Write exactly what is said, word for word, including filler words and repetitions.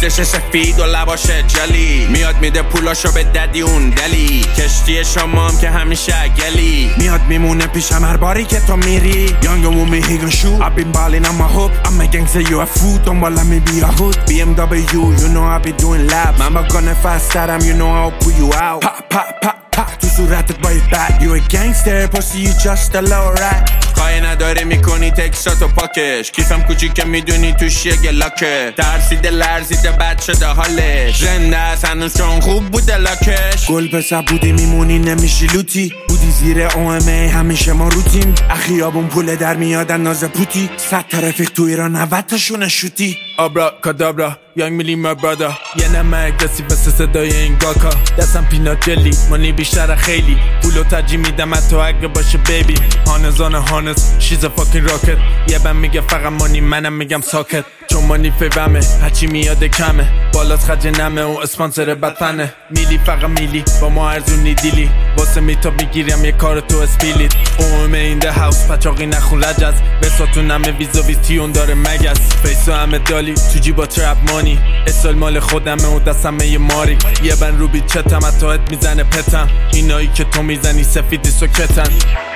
پوستش سفید و لباش جلی، میاد میده پولاشو به ددی اون دلی، کشتی شمام که همیشه گلی، میاد میمونه پیشم هر باری که تو میری. Young and woman he gon' shoot, I've been ballin' on my hoop, I'm a gangster you a fool, دنبالم می بیا hood. B M W you know I be doing laps, mama gonna fast that you know I'll pull you out. Pop pop pop pop تو صورتت با bad, you a gangster pussy you just a low rat. خواهی نداره میکنی تکساتو پاکش، کیفم کوچیکه میدونی توش یه گلاکه، ترسیده لرزیده بد شده حالش، زنده است هنوز چون خوب بوده لاکش. گل پسر بودی میمونی نمیشی لوتی، بودی زیر او ام ای همیشه ما روتیم، اخیابون پول در میادن ناز پوتی، صد تا رفیق تو ایران نود تاشونه شوتی. آبرا کادابرا یانگ میلی ما برادا، یه نمه اگرسی بسه صدای این گاکا، دستم پینات جلی مانی بیشتر خیلی، پولو ترجیح میدم حتی اگه باشه بیبی، هانزان هانز شیز فاکین راکت، یه بم میگه فقط مانی منم میگم ساکت، چون مانی فیومه هرچی میاده کمه، بالاست خرج نمه و اسپانسر بدفنه، میلی فقط میلی با ما ارزونی دیلی، واسه میتاب میگیرم یه کار تو اسپیلیت، اومه این ده هاوس پچاقی نخون رجز، بساتون همه ویزا ویز تیون داره مگس، فیسو همه دالی تو جیبا ترپ مانی، اسال مال خودمه و دستمه یه ماری، یه بن رو بیچتم حتی ات میزنه پتم، اینایی که تو میزنی سفیدی سکتن.